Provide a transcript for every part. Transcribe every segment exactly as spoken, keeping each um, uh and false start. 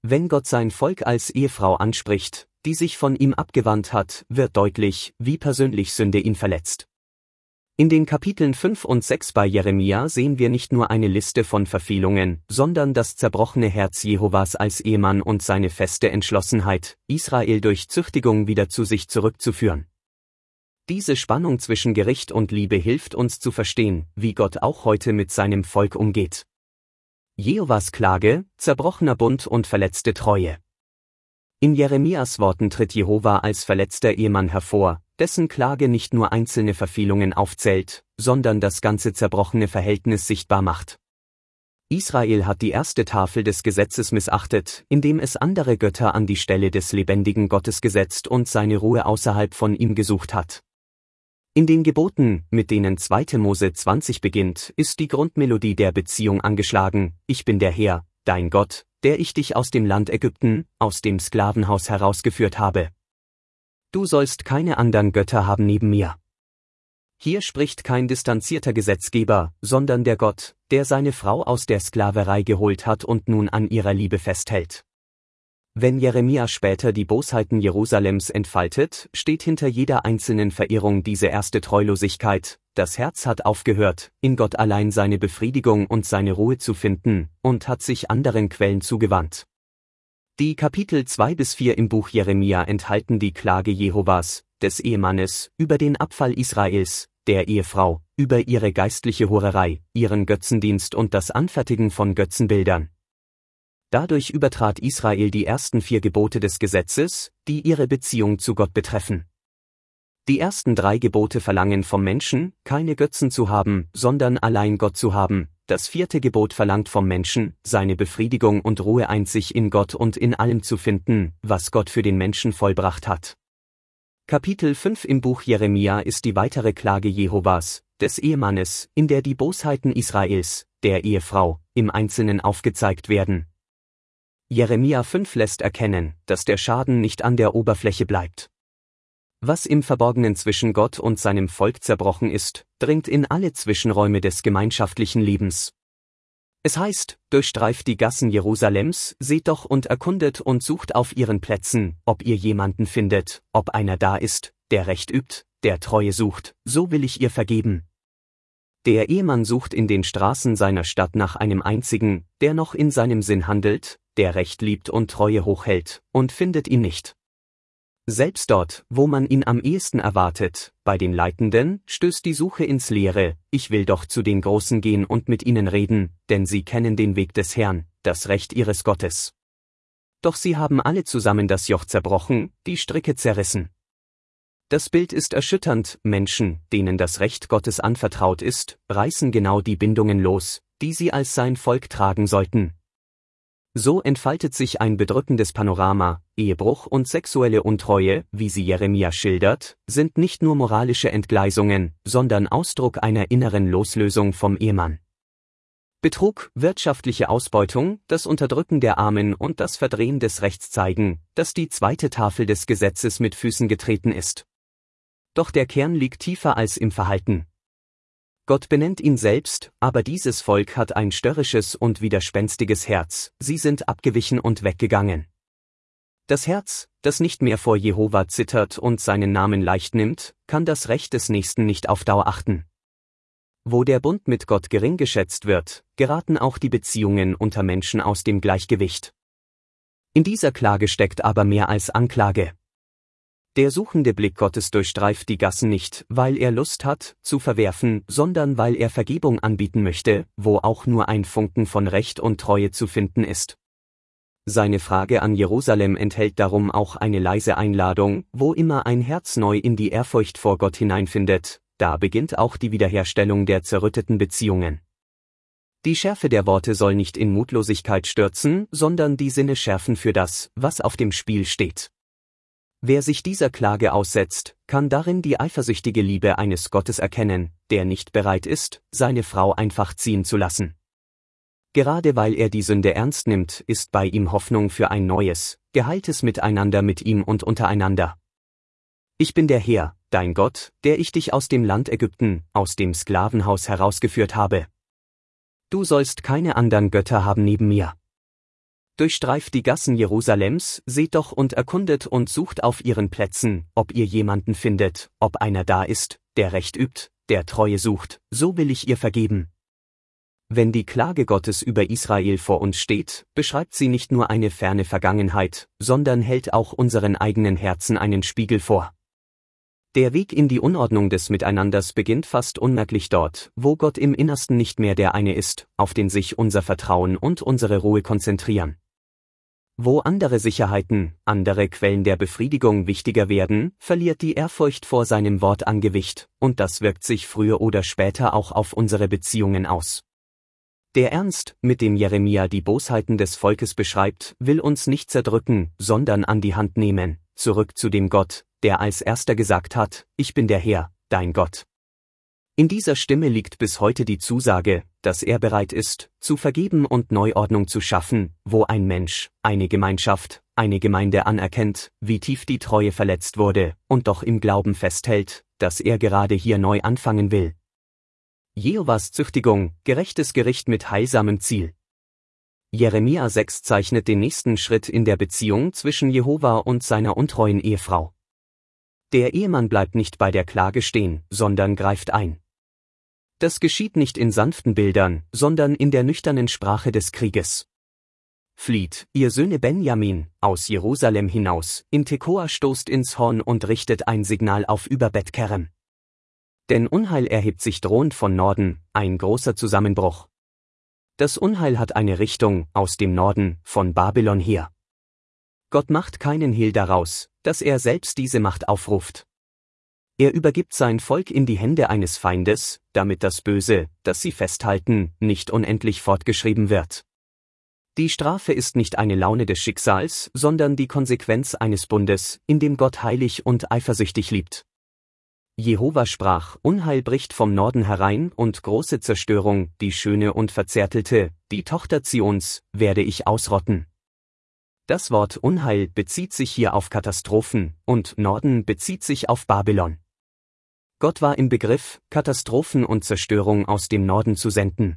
Wenn Gott sein Volk als Ehefrau anspricht, die sich von ihm abgewandt hat, wird deutlich, wie persönlich Sünde ihn verletzt. In den Kapiteln fünf und sechs bei Jeremia sehen wir nicht nur eine Liste von Verfehlungen, sondern das zerbrochene Herz Jehovas als Ehemann und seine feste Entschlossenheit, Israel durch Züchtigung wieder zu sich zurückzuführen. Diese Spannung zwischen Gericht und Liebe hilft uns zu verstehen, wie Gott auch heute mit seinem Volk umgeht. Jehovas Klage, zerbrochener Bund und verletzte Treue. In Jeremias Worten tritt Jehova als verletzter Ehemann hervor, dessen Klage nicht nur einzelne Verfehlungen aufzählt, sondern das ganze zerbrochene Verhältnis sichtbar macht. Israel hat die erste Tafel des Gesetzes missachtet, indem es andere Götter an die Stelle des lebendigen Gottes gesetzt und seine Ruhe außerhalb von ihm gesucht hat. In den Geboten, mit denen zweiter Mose zwanzig beginnt, ist die Grundmelodie der Beziehung angeschlagen: Ich bin der Herr, dein Gott, der ich dich aus dem Land Ägypten, aus dem Sklavenhaus herausgeführt habe. Du sollst keine anderen Götter haben neben mir. Hier spricht kein distanzierter Gesetzgeber, sondern der Gott, der seine Frau aus der Sklaverei geholt hat und nun an ihrer Liebe festhält. Wenn Jeremia später die Bosheiten Jerusalems entfaltet, steht hinter jeder einzelnen Verehrung diese erste Treulosigkeit: Das Herz hat aufgehört, in Gott allein seine Befriedigung und seine Ruhe zu finden, und hat sich anderen Quellen zugewandt. Die Kapitel zwei bis vier im Buch Jeremia enthalten die Klage Jehovas, des Ehemannes, über den Abfall Israels, der Ehefrau, über ihre geistliche Hurerei, ihren Götzendienst und das Anfertigen von Götzenbildern. Dadurch übertrat Israel die ersten vier Gebote des Gesetzes, die ihre Beziehung zu Gott betreffen. Die ersten drei Gebote verlangen vom Menschen, keine Götzen zu haben, sondern allein Gott zu haben. Das vierte Gebot verlangt vom Menschen, seine Befriedigung und Ruhe einzig in Gott und in allem zu finden, was Gott für den Menschen vollbracht hat. Kapitel fünf im Buch Jeremia ist die weitere Klage Jehovas, des Ehemannes, in der die Bosheiten Israels, der Ehefrau, im Einzelnen aufgezeigt werden. Jeremia fünf lässt erkennen, dass der Schaden nicht an der Oberfläche bleibt. Was im Verborgenen zwischen Gott und seinem Volk zerbrochen ist, dringt in alle Zwischenräume des gemeinschaftlichen Lebens. Es heißt: Durchstreift die Gassen Jerusalems, seht doch und erkundet und sucht auf ihren Plätzen, ob ihr jemanden findet, ob einer da ist, der Recht übt, der Treue sucht, so will ich ihr vergeben. Der Ehemann sucht in den Straßen seiner Stadt nach einem einzigen, der noch in seinem Sinn handelt, der Recht liebt und Treue hochhält, und findet ihn nicht. Selbst dort, wo man ihn am ehesten erwartet, bei den Leitenden, stößt die Suche ins Leere: Ich will doch zu den Großen gehen und mit ihnen reden, denn sie kennen den Weg des Herrn, das Recht ihres Gottes. Doch sie haben alle zusammen das Joch zerbrochen, die Stricke zerrissen. Das Bild ist erschütternd: Menschen, denen das Recht Gottes anvertraut ist, reißen genau die Bindungen los, die sie als sein Volk tragen sollten. So entfaltet sich ein bedrückendes Panorama: Ehebruch und sexuelle Untreue, wie sie Jeremia schildert, sind nicht nur moralische Entgleisungen, sondern Ausdruck einer inneren Loslösung vom Ehemann. Betrug, wirtschaftliche Ausbeutung, das Unterdrücken der Armen und das Verdrehen des Rechts zeigen, dass die zweite Tafel des Gesetzes mit Füßen getreten ist. Doch der Kern liegt tiefer als im Verhalten. Gott benennt ihn selbst: Aber dieses Volk hat ein störrisches und widerspenstiges Herz, sie sind abgewichen und weggegangen. Das Herz, das nicht mehr vor Jehova zittert und seinen Namen leicht nimmt, kann das Recht des Nächsten nicht auf Dauer achten. Wo der Bund mit Gott gering geschätzt wird, geraten auch die Beziehungen unter Menschen aus dem Gleichgewicht. In dieser Klage steckt aber mehr als Anklage. Der suchende Blick Gottes durchstreift die Gassen nicht, weil er Lust hat, zu verwerfen, sondern weil er Vergebung anbieten möchte, wo auch nur ein Funken von Recht und Treue zu finden ist. Seine Frage an Jerusalem enthält darum auch eine leise Einladung: Wo immer ein Herz neu in die Ehrfurcht vor Gott hineinfindet, da beginnt auch die Wiederherstellung der zerrütteten Beziehungen. Die Schärfe der Worte soll nicht in Mutlosigkeit stürzen, sondern die Sinne schärfen für das, was auf dem Spiel steht. Wer sich dieser Klage aussetzt, kann darin die eifersüchtige Liebe eines Gottes erkennen, der nicht bereit ist, seine Frau einfach ziehen zu lassen. Gerade weil er die Sünde ernst nimmt, ist bei ihm Hoffnung für ein neues, geheiltes Miteinander mit ihm und untereinander. Ich bin der Herr, dein Gott, der ich dich aus dem Land Ägypten, aus dem Sklavenhaus herausgeführt habe. Du sollst keine anderen Götter haben neben mir. Durchstreift die Gassen Jerusalems, seht doch und erkundet und sucht auf ihren Plätzen, ob ihr jemanden findet, ob einer da ist, der Recht übt, der Treue sucht, so will ich ihr vergeben. Wenn die Klage Gottes über Israel vor uns steht, beschreibt sie nicht nur eine ferne Vergangenheit, sondern hält auch unseren eigenen Herzen einen Spiegel vor. Der Weg in die Unordnung des Miteinanders beginnt fast unmerklich dort, wo Gott im Innersten nicht mehr der eine ist, auf den sich unser Vertrauen und unsere Ruhe konzentrieren. Wo andere Sicherheiten, andere Quellen der Befriedigung wichtiger werden, verliert die Ehrfurcht vor seinem Wort an Gewicht, und das wirkt sich früher oder später auch auf unsere Beziehungen aus. Der Ernst, mit dem Jeremia die Bosheiten des Volkes beschreibt, will uns nicht zerdrücken, sondern an die Hand nehmen, zurück zu dem Gott, der als erster gesagt hat, ich bin der Herr, dein Gott. In dieser Stimme liegt bis heute die Zusage, dass er bereit ist, zu vergeben und Neuordnung zu schaffen, wo ein Mensch, eine Gemeinschaft, eine Gemeinde anerkennt, wie tief die Treue verletzt wurde, und doch im Glauben festhält, dass er gerade hier neu anfangen will. Jehovas Züchtigung, gerechtes Gericht mit heilsamem Ziel. Jeremia sechs zeichnet den nächsten Schritt in der Beziehung zwischen Jehova und seiner untreuen Ehefrau. Der Ehemann bleibt nicht bei der Klage stehen, sondern greift ein. Das geschieht nicht in sanften Bildern, sondern in der nüchternen Sprache des Krieges. Flieht, ihr Söhne Benjamin, aus Jerusalem hinaus, in Tekoa stoßt ins Horn und richtet ein Signal auf über Bet-Kerem. Denn Unheil erhebt sich drohend von Norden, ein großer Zusammenbruch. Das Unheil hat eine Richtung, aus dem Norden, von Babylon her. Gott macht keinen Hehl daraus, dass er selbst diese Macht aufruft. Er übergibt sein Volk in die Hände eines Feindes, damit das Böse, das sie festhalten, nicht unendlich fortgeschrieben wird. Die Strafe ist nicht eine Laune des Schicksals, sondern die Konsequenz eines Bundes, in dem Gott heilig und eifersüchtig liebt. Jehova sprach, Unheil bricht vom Norden herein und große Zerstörung, die schöne und verzärtelte, die Tochter Zions, werde ich ausrotten. Das Wort Unheil bezieht sich hier auf Katastrophen, und Norden bezieht sich auf Babylon. Gott war im Begriff, Katastrophen und Zerstörung aus dem Norden zu senden.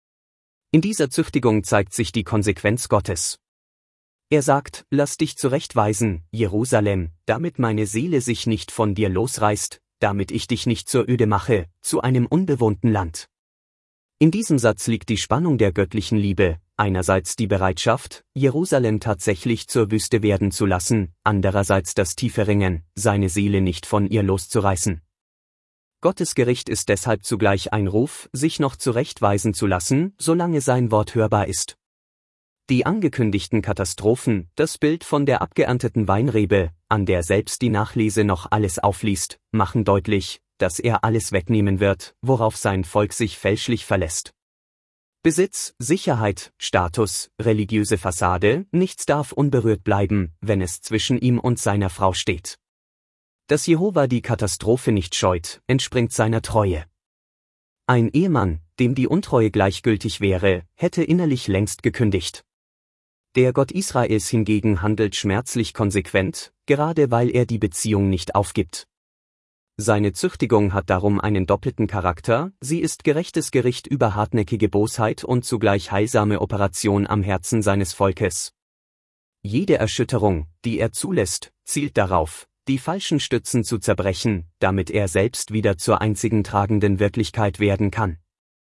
In dieser Züchtigung zeigt sich die Konsequenz Gottes. Er sagt, lass dich zurechtweisen, Jerusalem, damit meine Seele sich nicht von dir losreißt, damit ich dich nicht zur Öde mache, zu einem unbewohnten Land. In diesem Satz liegt die Spannung der göttlichen Liebe, einerseits die Bereitschaft, Jerusalem tatsächlich zur Wüste werden zu lassen, andererseits das tiefe Ringen, seine Seele nicht von ihr loszureißen. Gottes Gericht ist deshalb zugleich ein Ruf, sich noch zurechtweisen zu lassen, solange sein Wort hörbar ist. Die angekündigten Katastrophen, das Bild von der abgeernteten Weinrebe, an der selbst die Nachlese noch alles aufliest, machen deutlich, dass er alles wegnehmen wird, worauf sein Volk sich fälschlich verlässt. Besitz, Sicherheit, Status, religiöse Fassade, nichts darf unberührt bleiben, wenn es zwischen ihm und seiner Frau steht. Dass Jehova die Katastrophe nicht scheut, entspringt seiner Treue. Ein Ehemann, dem die Untreue gleichgültig wäre, hätte innerlich längst gekündigt. Der Gott Israels hingegen handelt schmerzlich konsequent, gerade weil er die Beziehung nicht aufgibt. Seine Züchtigung hat darum einen doppelten Charakter, sie ist gerechtes Gericht über hartnäckige Bosheit und zugleich heilsame Operation am Herzen seines Volkes. Jede Erschütterung, die er zulässt, zielt darauf, die falschen Stützen zu zerbrechen, damit er selbst wieder zur einzigen tragenden Wirklichkeit werden kann.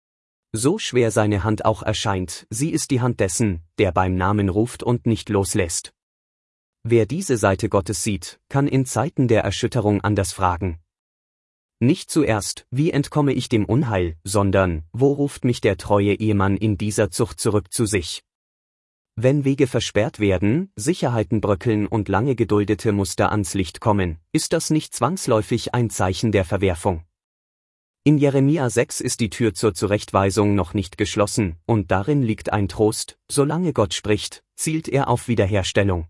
So schwer seine Hand auch erscheint, sie ist die Hand dessen, der beim Namen ruft und nicht loslässt. Wer diese Seite Gottes sieht, kann in Zeiten der Erschütterung anders fragen. Nicht zuerst, wie entkomme ich dem Unheil, sondern, wo ruft mich der treue Ehemann in dieser Zucht zurück zu sich? Wenn Wege versperrt werden, Sicherheiten bröckeln und lange geduldete Muster ans Licht kommen, ist das nicht zwangsläufig ein Zeichen der Verwerfung. In Jeremia sechs ist die Tür zur Zurechtweisung noch nicht geschlossen, und darin liegt ein Trost, solange Gott spricht, zielt er auf Wiederherstellung.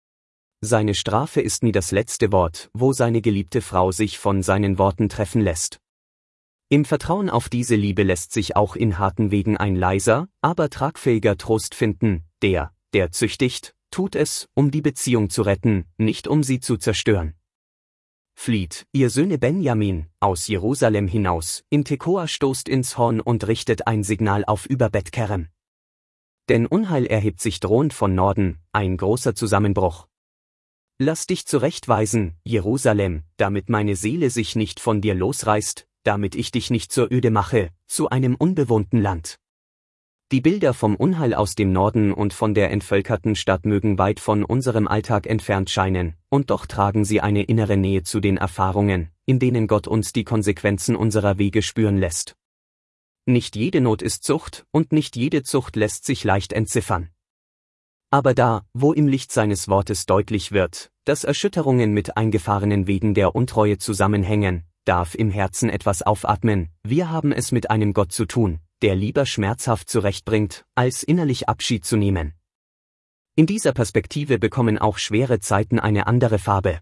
Seine Strafe ist nie das letzte Wort, wo seine geliebte Frau sich von seinen Worten treffen lässt. Im Vertrauen auf diese Liebe lässt sich auch in harten Wegen ein leiser, aber tragfähiger Trost finden, der, der züchtigt, tut es, um die Beziehung zu retten, nicht um sie zu zerstören. Flieht, ihr Söhne Benjamin, aus Jerusalem hinaus, in Tekoa stoßt ins Horn und richtet ein Signal auf über Bet-Kerem. Denn Unheil erhebt sich drohend von Norden, ein großer Zusammenbruch. Lass dich zurechtweisen, Jerusalem, damit meine Seele sich nicht von dir losreißt, damit ich dich nicht zur Öde mache, zu einem unbewohnten Land. Die Bilder vom Unheil aus dem Norden und von der entvölkerten Stadt mögen weit von unserem Alltag entfernt scheinen, und doch tragen sie eine innere Nähe zu den Erfahrungen, in denen Gott uns die Konsequenzen unserer Wege spüren lässt. Nicht jede Not ist Zucht, und nicht jede Zucht lässt sich leicht entziffern. Aber da, wo im Licht seines Wortes deutlich wird, dass Erschütterungen mit eingefahrenen Wegen der Untreue zusammenhängen, darf im Herzen etwas aufatmen, wir haben es mit einem Gott zu tun, der lieber schmerzhaft zurechtbringt, als innerlich Abschied zu nehmen. In dieser Perspektive bekommen auch schwere Zeiten eine andere Farbe.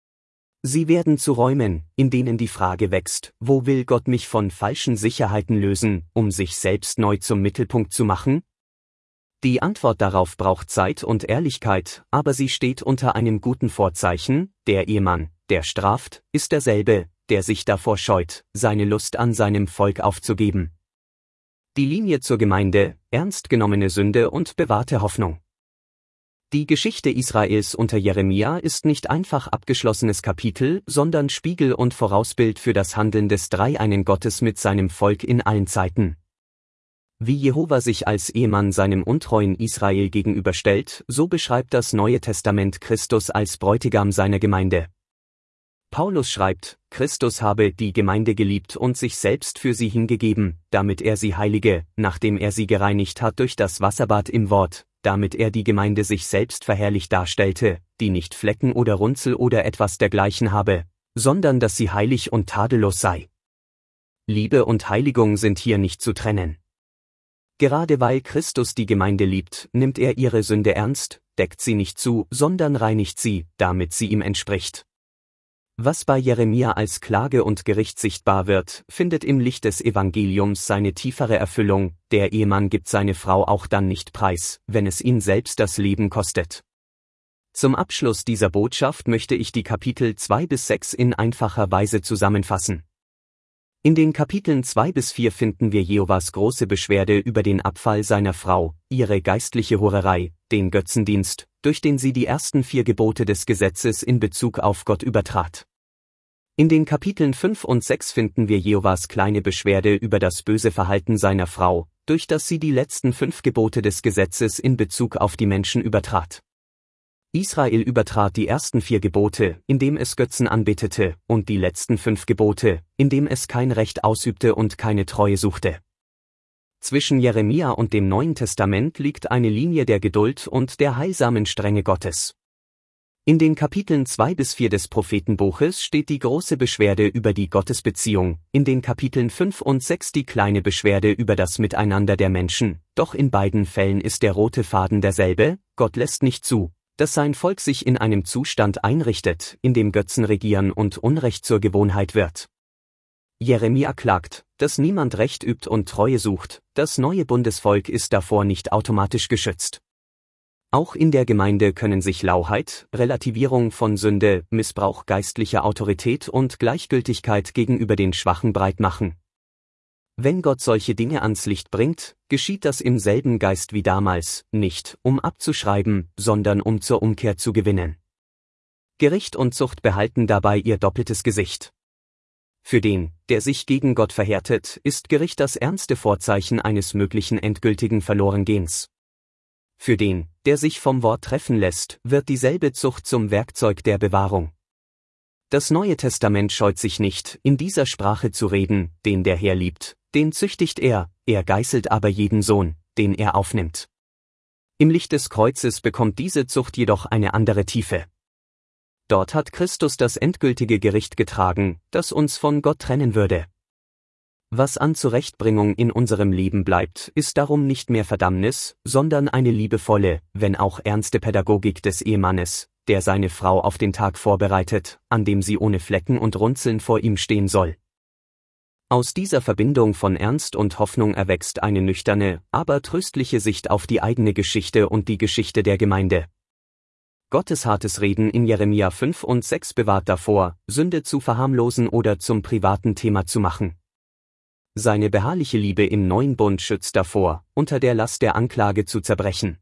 Sie werden zu Räumen, in denen die Frage wächst, wo will Gott mich von falschen Sicherheiten lösen, um sich selbst neu zum Mittelpunkt zu machen? Die Antwort darauf braucht Zeit und Ehrlichkeit, aber sie steht unter einem guten Vorzeichen: Der Ehemann, der straft, ist derselbe, der sich davor scheut, seine Lust an seinem Volk aufzugeben. Die Linie zur Gemeinde: ernst genommene Sünde und bewahrte Hoffnung. Die Geschichte Israels unter Jeremia ist nicht einfach abgeschlossenes Kapitel, sondern Spiegel und Vorausbild für das Handeln des dreieinen Gottes mit seinem Volk in allen Zeiten. Wie Jehova sich als Ehemann seinem untreuen Israel gegenüberstellt, so beschreibt das Neue Testament Christus als Bräutigam seiner Gemeinde. Paulus schreibt, Christus habe die Gemeinde geliebt und sich selbst für sie hingegeben, damit er sie heilige, nachdem er sie gereinigt hat durch das Wasserbad im Wort, damit er die Gemeinde sich selbst verherrlicht darstellte, die nicht Flecken oder Runzel oder etwas dergleichen habe, sondern dass sie heilig und tadellos sei. Liebe und Heiligung sind hier nicht zu trennen. Gerade weil Christus die Gemeinde liebt, nimmt er ihre Sünde ernst, deckt sie nicht zu, sondern reinigt sie, damit sie ihm entspricht. Was bei Jeremia als Klage und Gericht sichtbar wird, findet im Licht des Evangeliums seine tiefere Erfüllung: Der Ehemann gibt seine Frau auch dann nicht preis, wenn es ihn selbst das Leben kostet. Zum Abschluss dieser Botschaft möchte ich die Kapitel zwei bis sechs in einfacher Weise zusammenfassen. In den Kapiteln zwei bis vier finden wir Jehovas große Beschwerde über den Abfall seiner Frau, ihre geistliche Hurerei, den Götzendienst, durch den sie die ersten vier Gebote des Gesetzes in Bezug auf Gott übertrat. In den Kapiteln fünf und sechs finden wir Jehovas kleine Beschwerde über das böse Verhalten seiner Frau, durch das sie die letzten fünf Gebote des Gesetzes in Bezug auf die Menschen übertrat. Israel übertrat die ersten vier Gebote, indem es Götzen anbetete, und die letzten fünf Gebote, indem es kein Recht ausübte und keine Treue suchte. Zwischen Jeremia und dem Neuen Testament liegt eine Linie der Geduld und der heilsamen Strenge Gottes. In den Kapiteln zwei bis vier des Prophetenbuches steht die große Beschwerde über die Gottesbeziehung, in den Kapiteln fünf und sechs die kleine Beschwerde über das Miteinander der Menschen, doch in beiden Fällen ist der rote Faden derselbe: Gott lässt nicht zu, dass sein Volk sich in einem Zustand einrichtet, in dem Götzen regieren und Unrecht zur Gewohnheit wird. Jeremia klagt, dass niemand Recht übt und Treue sucht, das neue Bundesvolk ist davor nicht automatisch geschützt. Auch in der Gemeinde können sich Lauheit, Relativierung von Sünde, Missbrauch geistlicher Autorität und Gleichgültigkeit gegenüber den Schwachen breit machen. Wenn Gott solche Dinge ans Licht bringt, geschieht das im selben Geist wie damals, nicht um abzuschreiben, sondern um zur Umkehr zu gewinnen. Gericht und Zucht behalten dabei ihr doppeltes Gesicht. Für den, der sich gegen Gott verhärtet, ist Gericht das ernste Vorzeichen eines möglichen endgültigen Verlorengehens. Für den, der sich vom Wort treffen lässt, wird dieselbe Zucht zum Werkzeug der Bewahrung. Das Neue Testament scheut sich nicht, in dieser Sprache zu reden: Den der Herr liebt, den züchtigt er, er geißelt aber jeden Sohn, den er aufnimmt. Im Licht des Kreuzes bekommt diese Zucht jedoch eine andere Tiefe. Dort hat Christus das endgültige Gericht getragen, das uns von Gott trennen würde. Was an Zurechtbringung in unserem Leben bleibt, ist darum nicht mehr Verdammnis, sondern eine liebevolle, wenn auch ernste Pädagogik des Ehemannes, der seine Frau auf den Tag vorbereitet, an dem sie ohne Flecken und Runzeln vor ihm stehen soll. Aus dieser Verbindung von Ernst und Hoffnung erwächst eine nüchterne, aber tröstliche Sicht auf die eigene Geschichte und die Geschichte der Gemeinde. Gottes hartes Reden in Jeremia fünf und sechs bewahrt davor, Sünde zu verharmlosen oder zum privaten Thema zu machen. Seine beharrliche Liebe im neuen Bund schützt davor, unter der Last der Anklage zu zerbrechen.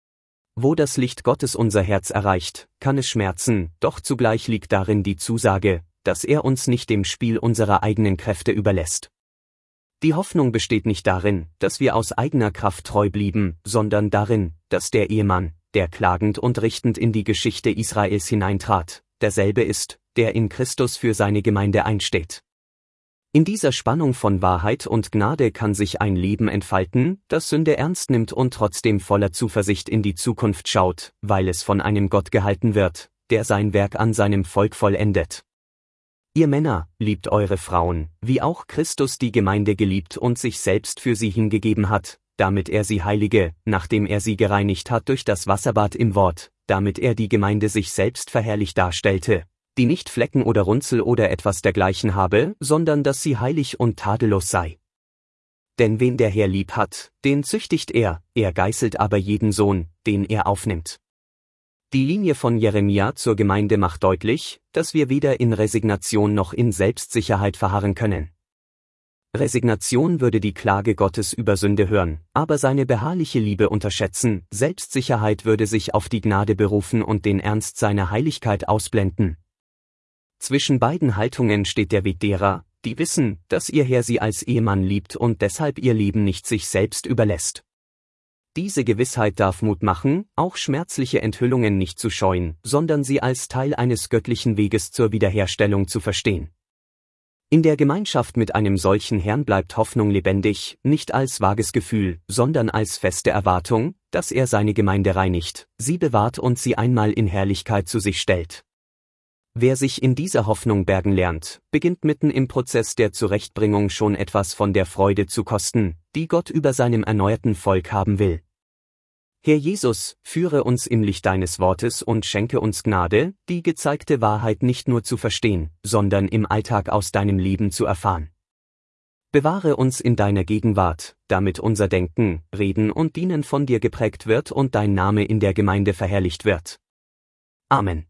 Wo das Licht Gottes unser Herz erreicht, kann es schmerzen, doch zugleich liegt darin die Zusage, dass er uns nicht dem Spiel unserer eigenen Kräfte überlässt. Die Hoffnung besteht nicht darin, dass wir aus eigener Kraft treu blieben, sondern darin, dass der Ehemann, der klagend und richtend in die Geschichte Israels hineintrat, derselbe ist, der in Christus für seine Gemeinde einsteht. In dieser Spannung von Wahrheit und Gnade kann sich ein Leben entfalten, das Sünde ernst nimmt und trotzdem voller Zuversicht in die Zukunft schaut, weil es von einem Gott gehalten wird, der sein Werk an seinem Volk vollendet. Ihr Männer, liebt eure Frauen, wie auch Christus die Gemeinde geliebt und sich selbst für sie hingegeben hat, damit er sie heilige, nachdem er sie gereinigt hat durch das Wasserbad im Wort, damit er die Gemeinde sich selbst verherrlicht darstellte, die nicht Flecken oder Runzel oder etwas dergleichen habe, sondern dass sie heilig und tadellos sei. Denn wen der Herr lieb hat, den züchtigt er, er geißelt aber jeden Sohn, den er aufnimmt. Die Linie von Jeremia zur Gemeinde macht deutlich, dass wir weder in Resignation noch in Selbstsicherheit verharren können. Resignation würde die Klage Gottes über Sünde hören, aber seine beharrliche Liebe unterschätzen, Selbstsicherheit würde sich auf die Gnade berufen und den Ernst seiner Heiligkeit ausblenden. Zwischen beiden Haltungen steht der Weg derer, die wissen, dass ihr Herr sie als Ehemann liebt und deshalb ihr Leben nicht sich selbst überlässt. Diese Gewissheit darf Mut machen, auch schmerzliche Enthüllungen nicht zu scheuen, sondern sie als Teil eines göttlichen Weges zur Wiederherstellung zu verstehen. In der Gemeinschaft mit einem solchen Herrn bleibt Hoffnung lebendig, nicht als vages Gefühl, sondern als feste Erwartung, dass er seine Gemeinde reinigt, sie bewahrt und sie einmal in Herrlichkeit zu sich stellt. Wer sich in dieser Hoffnung bergen lernt, beginnt mitten im Prozess der Zurechtbringung schon etwas von der Freude zu kosten, die Gott über seinem erneuerten Volk haben will. Herr Jesus, führe uns im Licht deines Wortes und schenke uns Gnade, die gezeigte Wahrheit nicht nur zu verstehen, sondern im Alltag aus deinem Leben zu erfahren. Bewahre uns in deiner Gegenwart, damit unser Denken, Reden und Dienen von dir geprägt wird und dein Name in der Gemeinde verherrlicht wird. Amen.